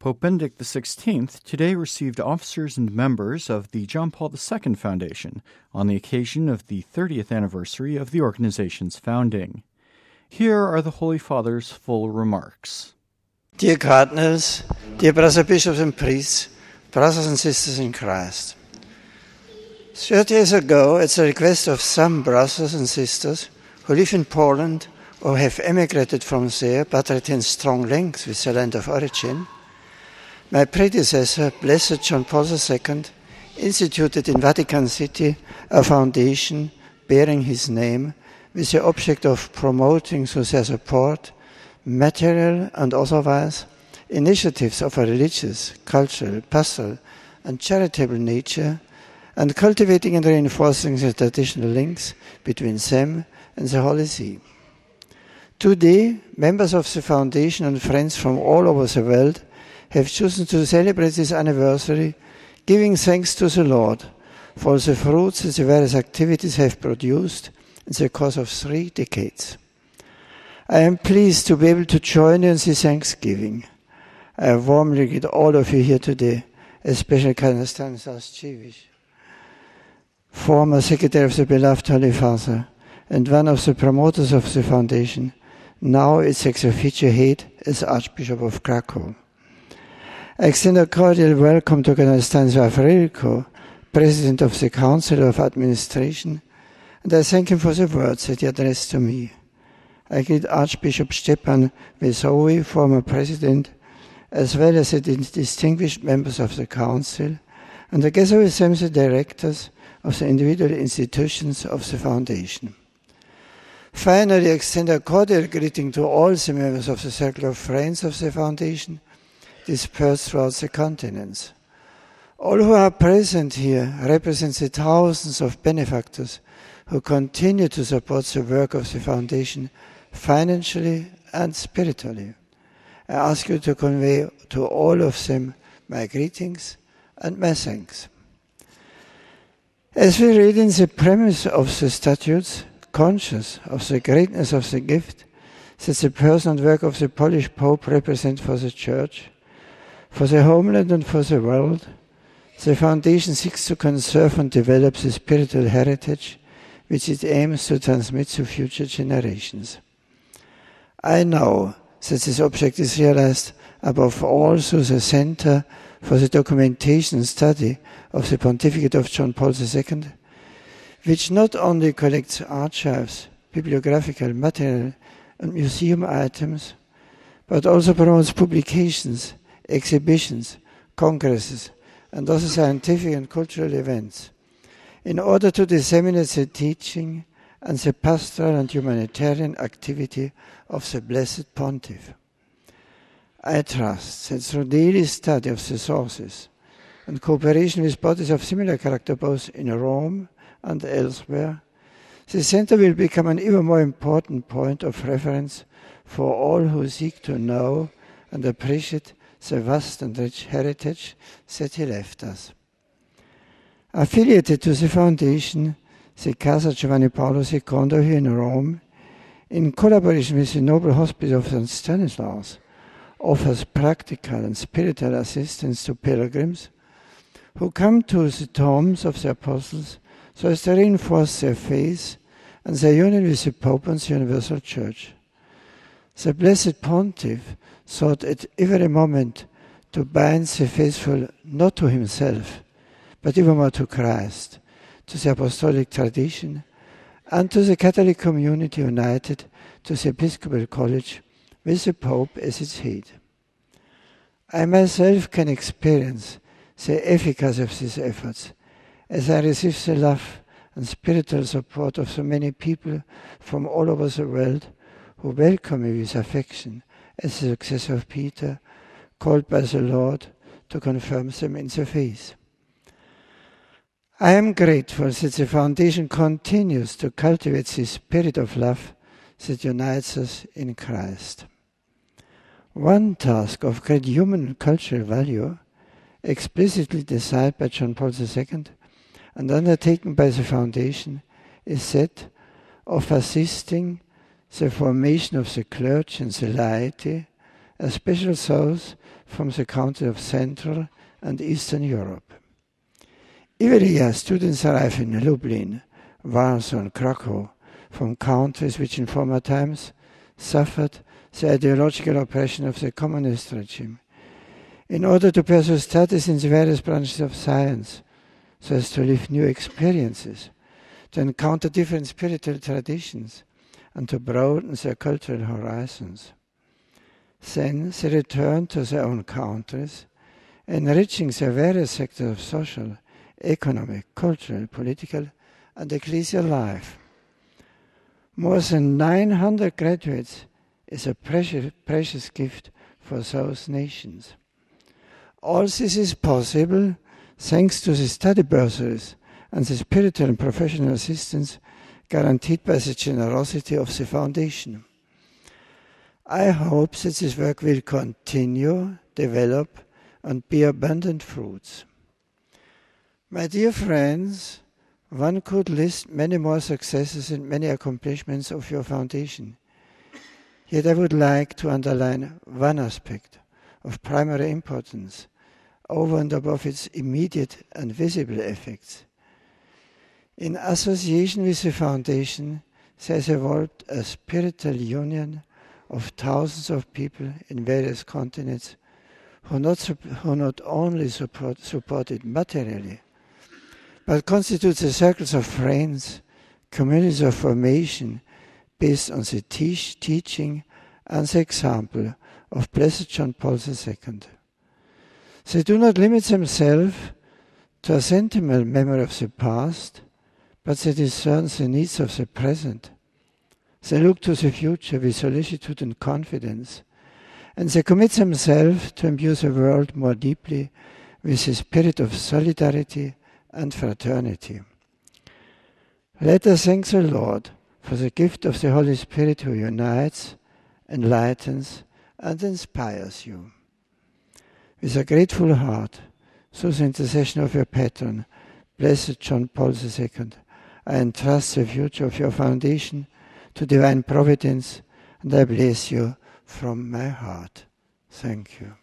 Pope Benedict XVI today received officers and members of the John Paul II Foundation on the occasion of the 30th anniversary of the organization's founding. Here are the Holy Father's full remarks. Dear Cardinals, dear brothers, bishops and priests, brothers and sisters in Christ. 30 years ago, at the request of some brothers and sisters who live in Poland or have emigrated from there but retain strong links with their land of origin, my predecessor, Blessed John Paul II, instituted in Vatican City a foundation bearing his name with the object of promoting through their support, material and otherwise, initiatives of a religious, cultural, pastoral and charitable nature, and cultivating and reinforcing the traditional links between them and the Holy See. Today, members of the foundation and friends from all over the world have chosen to celebrate this anniversary, giving thanks to the Lord for the fruits that the various activities have produced in the course of 3 decades. I am pleased to be able to join you in this Thanksgiving. I warmly greet all of you here today, especially Cardinal Stanislaus Dziwisz, former Secretary of the Beloved Holy Father and one of the promoters of the foundation, now its ex officio head as Archbishop of Krakow. I extend a cordial welcome to Cardinal Stanislaw Wawryko, President of the Council of Administration, and I thank him for the words that he addressed to me. I greet Archbishop Stefan Wesoły, former President, as well as the distinguished members of the Council, and together with them the directors of the individual institutions of the Foundation. Finally, I extend a cordial greeting to all the members of the Circle of Friends of the Foundation, dispersed throughout the continents. All who are present here represent the thousands of benefactors who continue to support the work of the Foundation financially and spiritually. I ask you to convey to all of them my greetings and my thanks. As we read in the premise of the statutes, conscious of the greatness of the gift that the person and work of the Polish Pope represent for the Church, for the homeland and for the world, the Foundation seeks to conserve and develop the spiritual heritage which it aims to transmit to future generations. I know that this object is realized above all through the Center for the Documentation and Study of the Pontificate of John Paul II, which not only collects archives, bibliographical material and museum items, but also promotes publications, exhibitions, congresses, and other scientific and cultural events, in order to disseminate the teaching and the pastoral and humanitarian activity of the Blessed Pontiff. I trust that through daily study of the sources and cooperation with bodies of similar character both in Rome and elsewhere, the Center will become an even more important point of reference for all who seek to know and appreciate the vast and rich heritage that he left us. Affiliated to the Foundation, the Casa Giovanni Paolo II here in Rome, in collaboration with the Noble Hospital of St. Stanislaus, offers practical and spiritual assistance to pilgrims who come to the tombs of the apostles so as to reinforce their faith and their union with the Pope and the Universal Church. The Blessed Pontiff sought at every moment to bind the faithful not to himself, but even more to Christ, to the apostolic tradition, and to the Catholic community united to the Episcopal College with the Pope as its head. I myself can experience the efficacy of these efforts as I receive the love and spiritual support of so many people from all over the world who welcome me with affection as the successor of Peter, called by the Lord to confirm them in the faith. I am grateful that the Foundation continues to cultivate the spirit of love that unites us in Christ. One task of great human and cultural value, explicitly decided by John Paul II and undertaken by the Foundation, is that of assisting the formation of the clergy and the laity especially those from the countries of Central and Eastern Europe. Every year, students arrive in Lublin, Warsaw and Krakow from countries which in former times suffered the ideological oppression of the communist regime, in order to pursue studies in the various branches of science, so as to live new experiences, to encounter different spiritual traditions, and to broaden their cultural horizons. Then they return to their own countries, enriching their various sectors of social, economic, cultural, political, and ecclesial life. More than 900 graduates is a precious gift for those nations. All this is possible thanks to the study bursaries and the spiritual and professional assistance guaranteed by the generosity of the Foundation. I hope that this work will continue, develop, and bear abundant fruits. My dear friends, one could list many more successes and many accomplishments of your Foundation. Yet I would like to underline one aspect of primary importance over and above its immediate and visible effects. In association with the Foundation, there has evolved a spiritual union of thousands of people in various continents who not only support it materially, but constitute the circles of friends, communities of formation based on the teaching and the example of Blessed John Paul II. They do not limit themselves to a sentimental memory of the past, but they discern the needs of the present. They look to the future with solicitude and confidence, and they commit themselves to imbue the world more deeply with the spirit of solidarity and fraternity. Let us thank the Lord for the gift of the Holy Spirit who unites, enlightens, and inspires you. With a grateful heart, through the intercession of your patron, Blessed John Paul II, I entrust the future of your Foundation to divine providence, and I bless you from my heart. Thank you.